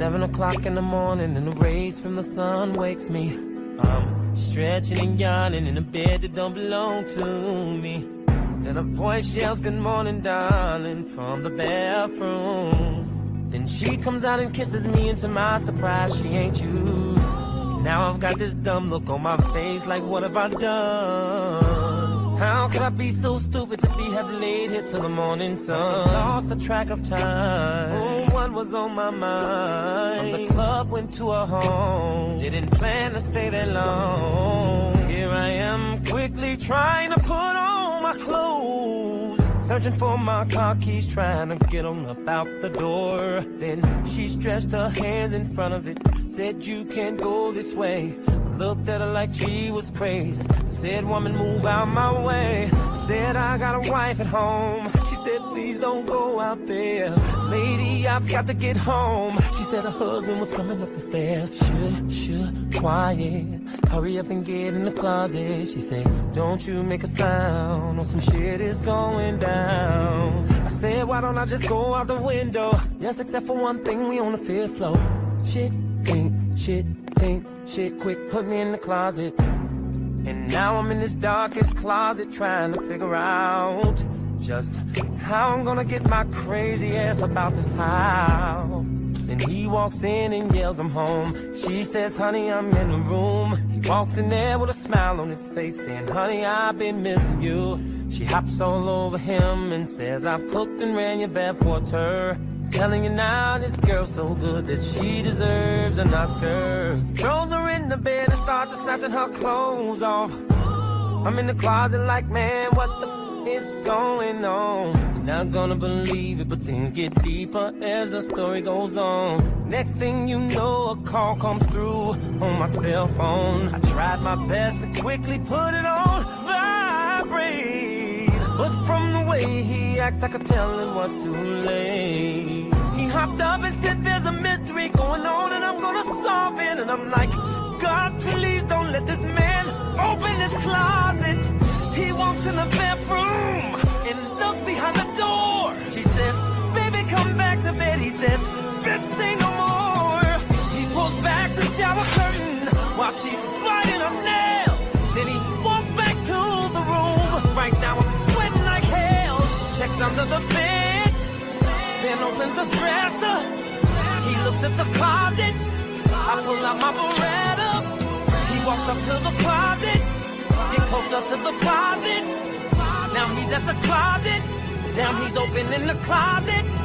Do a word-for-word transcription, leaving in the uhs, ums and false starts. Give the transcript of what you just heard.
Seven o'clock in the morning and the rays from the sun wakes me. I'm stretching and yawning in a bed that don't belong to me. Then a voice yells, good morning, darling, from the bathroom. Then she comes out and kisses me, and to my surprise, she ain't you. Now I've got this dumb look on my face, like what have I done? How could I be so stupid to be have laid here till the morning sun? Lost the track of time. Oh, what was on my mind? From the club went to a home. Didn't plan to stay that long. Here I am, quickly trying to put on my clothes. Searching for my car keys, trying to get on up out the door. Then she stretched her hands in front of it, said you can't go this way. Looked at her like she was crazy. Said, woman, move out my way. Said, I got a wife at home. She said, please don't go out there. Lady, I've got to get home. She said her husband was coming up the stairs. Shh, shh, quiet. Hurry up and get in the closet. She said, don't you make a sound, or some shit is going down. I said, why don't I just go out the window? Yes, except for one thing, we on the fifth floor. Shit, think, shit, think, shit, quick, put me in the closet. And now I'm in this darkest closet trying to figure out just how I'm gonna get my crazy ass about this house. Then he walks in and yells, I'm home. She says, honey, I'm in the room. He walks in there with a smile on his face, saying, honey, I've been missing you. She hops all over him and says, I've cooked and ran your bath water. Telling you now, this girl's so good that she deserves an Oscar. Throws her in the bed and starts snatching her clothes off. I'm in the closet like, man, what the f is going on? You're not gonna believe it, but things get deeper as the story goes on. Next thing you know, a call comes through on my cell phone. I tried my best to quickly put it on vibrate, but from the way he acted, I could tell it was too late. He hopped up and said, there's a mystery going on and I'm gonna solve it. And I'm like, God, please don't let this man open this closet. He walks in the bathroom and looks behind the door. She says, baby, come back to bed. He says, bitch, say no more. He pulls back the shower curtain while she's biting her nails. Then he walks back to the room. Right now I'm sweating like hell. Checks under the bed, then opens the dresser. He looks at the closet. I pull out my Beretta. He walks up to the closet, get closer to the closet. Now he's at the closet. Damn, he's opening the closet.